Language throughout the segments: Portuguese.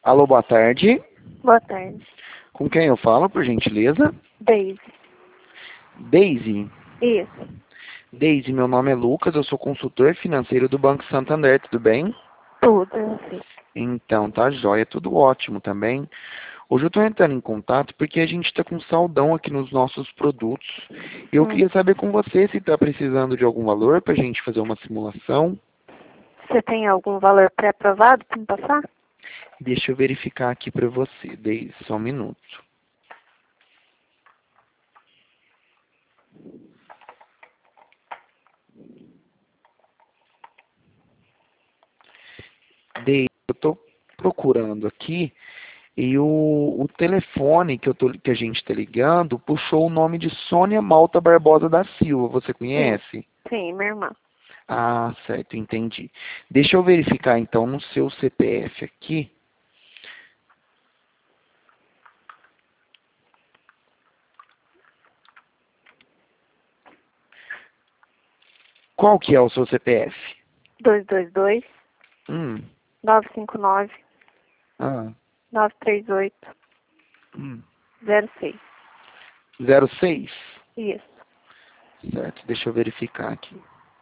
Alô, boa tarde. Boa tarde. Com quem eu falo, por gentileza? Daisy. Daisy. Isso. Daisy, meu nome é Lucas, eu sou consultor financeiro do Banco Santander, tudo bem? Tudo, eu sei. Então, tá jóia, tudo ótimo também. Hoje eu estou entrando em contato porque a gente está com saldão aqui nos nossos produtos. Eu queria saber com você se está precisando de algum valor para a gente fazer uma simulação. Você tem algum valor pré-aprovado para me passar? Deixa eu verificar aqui para você, Daisy, só um minuto. Daisy, eu estou procurando aqui e o telefone que a gente está ligando puxou o nome de Sônia Malta Barbosa da Silva. Você conhece? Sim, minha irmã. Ah, certo, entendi. Deixa eu verificar então no seu CPF aqui. Qual que é o seu CPF? 222 Hum, 959 ah, 938 hum. 06. 06? Isso. Certo, deixa eu verificar aqui.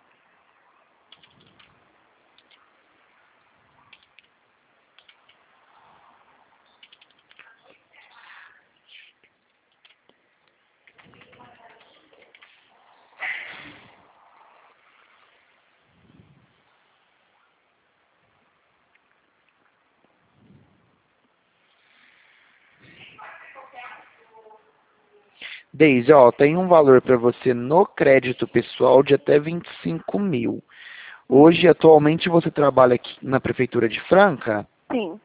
Deise, ó, tem um valor para você no crédito pessoal de até 25 mil. Hoje, atualmente, você trabalha aqui na Prefeitura de Franca? Sim.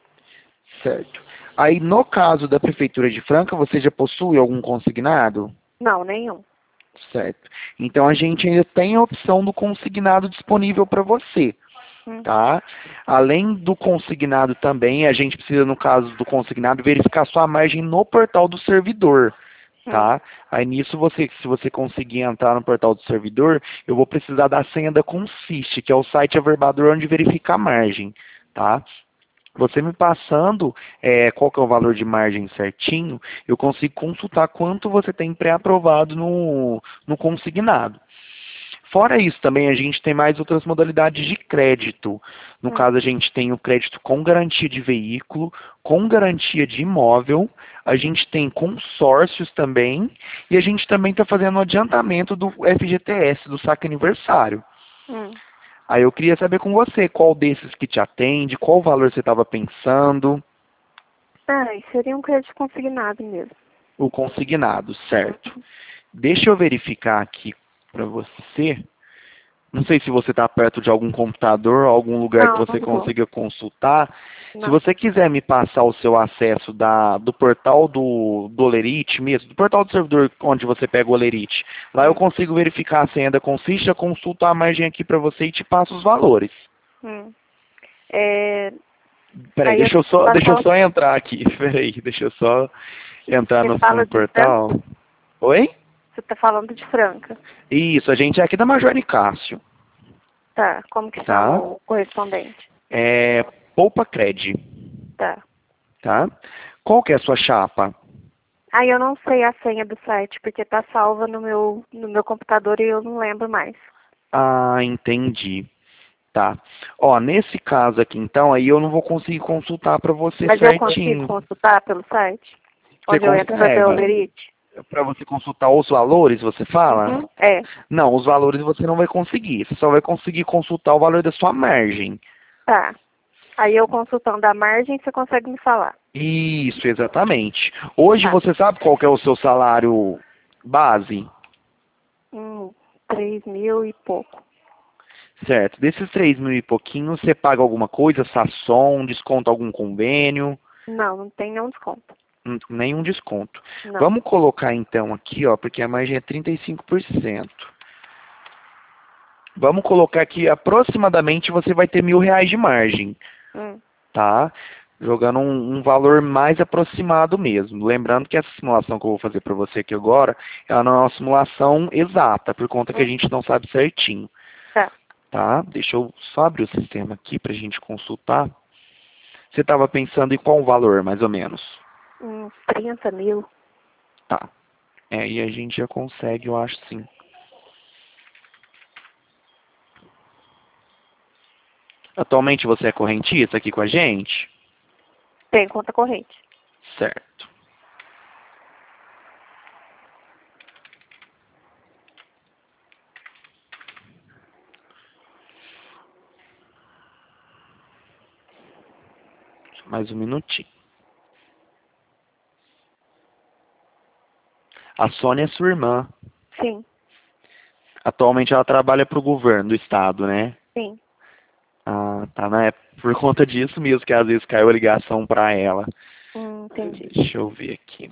Certo. Aí, no caso da Prefeitura de Franca, você já possui algum consignado? Não, nenhum. Certo. Então, a gente ainda tem a opção do consignado disponível para você. Tá? Além do consignado também, a gente precisa, no caso do consignado, verificar sua margem no portal do servidor. Tá? Aí nisso, se você conseguir entrar no portal do servidor, eu vou precisar da senha da Consiste, que é o site averbador onde verifica a margem. Tá? Você me passando qual que é o valor de margem certinho, eu consigo consultar quanto você tem pré-aprovado no consignado. Fora isso, também a gente tem mais outras modalidades de crédito. No caso, a gente tem o crédito com garantia de veículo, com garantia de imóvel, a gente tem consórcios também, e a gente também está fazendo o adiantamento do FGTS, do saque aniversário. Aí eu queria saber com você, qual desses que te atende, qual valor você estava pensando. Seria um crédito consignado mesmo. O consignado, certo. Deixa eu verificar aqui para você. Não sei se você está perto de algum computador, algum lugar que você consiga consultar. Se você quiser me passar o seu acesso do portal do Olerite mesmo, do portal do servidor onde você pega o Olerite, lá eu consigo verificar a senha da Consiste, eu consulto a margem aqui para você e te passo os valores. Peraí, deixa eu só entrar aqui. Peraí, deixa eu só entrar no portal. Oi? Você está falando de Franca. Isso, a gente é aqui da Major Nicásio. Tá, como que chama o correspondente? É Poupa Cred. Tá. Tá? Qual que é a sua chapa? Eu não sei a senha do site, porque tá salva no meu computador e eu não lembro mais. Ah, entendi. Tá. Ó, nesse caso aqui, então, aí eu não vou conseguir consultar para você Mas certinho. eu consigo consultar pelo site? Você Onde eu entro para ver o consegue? Olerite? Para você consultar os valores, você fala? Não, os valores você não vai conseguir. Você só vai conseguir consultar o valor da sua margem. Tá. Aí eu consultando a margem, você consegue me falar. Isso, exatamente. Hoje você sabe qual que é o seu salário base? 3.000 e pouco. Certo. Desses 3 mil e pouquinho, você paga alguma coisa, Sasson, desconta algum convênio? Não tem nenhum desconto. Nenhum desconto. Não. Vamos colocar então aqui, ó, porque a margem é 35%. Vamos colocar aqui, aproximadamente você vai ter R$ 1.000 de margem. Tá? Jogando um valor mais aproximado mesmo. Lembrando que essa simulação que eu vou fazer para você aqui agora, ela não é uma simulação exata, por conta que a gente não sabe certinho. Tá. Tá? Deixa eu só abrir o sistema aqui para a gente consultar. Você estava pensando em qual valor, mais ou menos? 30 mil. Tá. E a gente já consegue, eu acho, sim. Atualmente você é correntista aqui com a gente? Tem conta corrente. Certo. Mais um minutinho. A Sônia é sua irmã. Sim, Atualmente ela trabalha para o governo do estado, né? sim. Ah, tá. É por conta disso mesmo que às vezes caiu a ligação para ela. Entendi. Deixa eu ver aqui.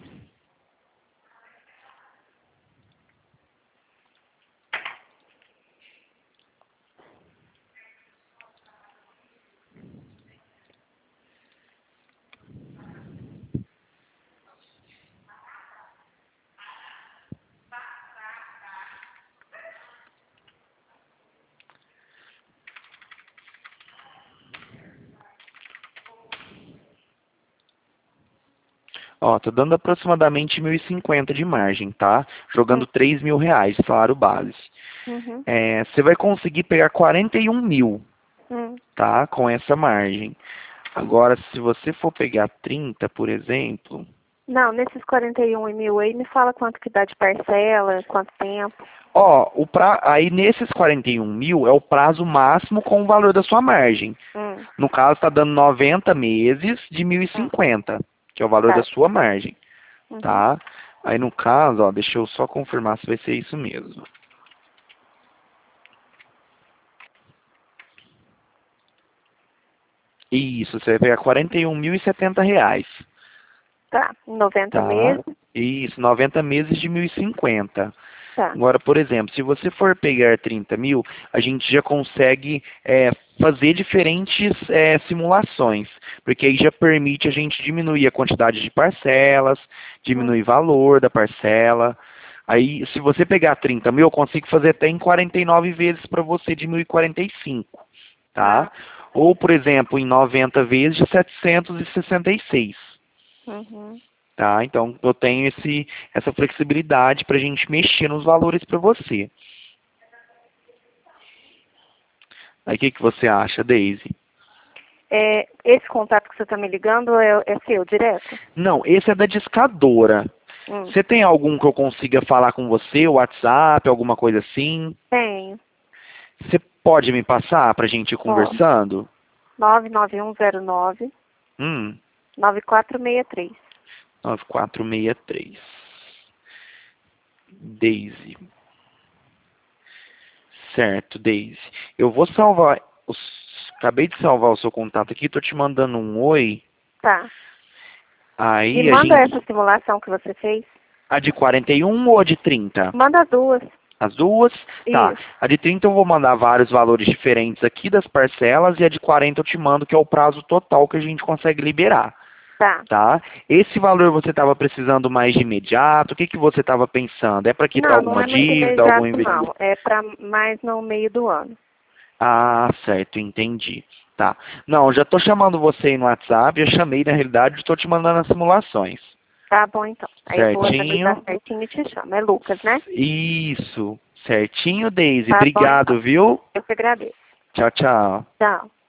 Ó, tô dando aproximadamente 1.050 de margem, tá? Jogando R$ 3.000, salário base. Uhum. Você vai conseguir pegar 41 mil, Hum. tá? Com essa margem. Agora, se você for pegar 30, por exemplo... Não, nesses 41 mil aí, me fala quanto que dá de parcela, quanto tempo. Ó, aí nesses 41 mil é o prazo máximo com o valor da sua margem. Hum. No caso, está dando 90 meses de 1.050, que é o valor da Tá. sua margem, Uhum. tá? Aí no caso, ó, deixa eu só confirmar se vai ser isso mesmo. Isso, você vai pegar R$ 41.070, Tá. 90 tá? meses. Isso, 90 meses de 1.050. Tá. Agora, por exemplo, se você for pegar 30 mil, a gente já consegue fazer diferentes simulações, porque aí já permite a gente diminuir a quantidade de parcelas, diminuir o valor da parcela. Aí, se você pegar 30 mil, eu consigo fazer até em 49 vezes para você de 1.045, tá? Ou, por exemplo, em 90 vezes de 766. Uhum. Tá? Então, eu tenho essa flexibilidade para a gente mexer nos valores para você. Aí, o que você acha, Daisy? Esse contato que você está me ligando é seu, direto? Não, esse é da discadora. Você tem algum que eu consiga falar com você, WhatsApp, alguma coisa assim? Tenho. Você pode me passar para a gente ir conversando? 99109 Hum, 9463. 9463. Daisy. Certo, Daisy. Eu vou salvar. Acabei de salvar o seu contato aqui, tô te mandando um oi. Tá. Aí Me a manda gente. essa simulação que você fez. A de 41 ou a de 30? Manda as duas. As duas? Tá. Isso. A de 30 eu vou mandar vários valores diferentes aqui das parcelas e a de 40 eu te mando que é o prazo total que a gente consegue liberar. Tá. Tá? Esse valor você estava precisando mais de imediato? O que você estava pensando? É para quitar Não, não alguma é muito dívida, algum imediato, investimento? não. É para mais no meio do ano. Ah, certo, entendi. Tá. Não, já estou chamando você aí no WhatsApp, já chamei na realidade, estou te mandando as simulações. Tá bom, então. Aí eu vou analisar Certinho? certinho e te chamo. É Lucas, né? Isso. Certinho, Daisy. Tá bom, Obrigado, então. viu? Eu que agradeço. Tchau, tchau. Tchau.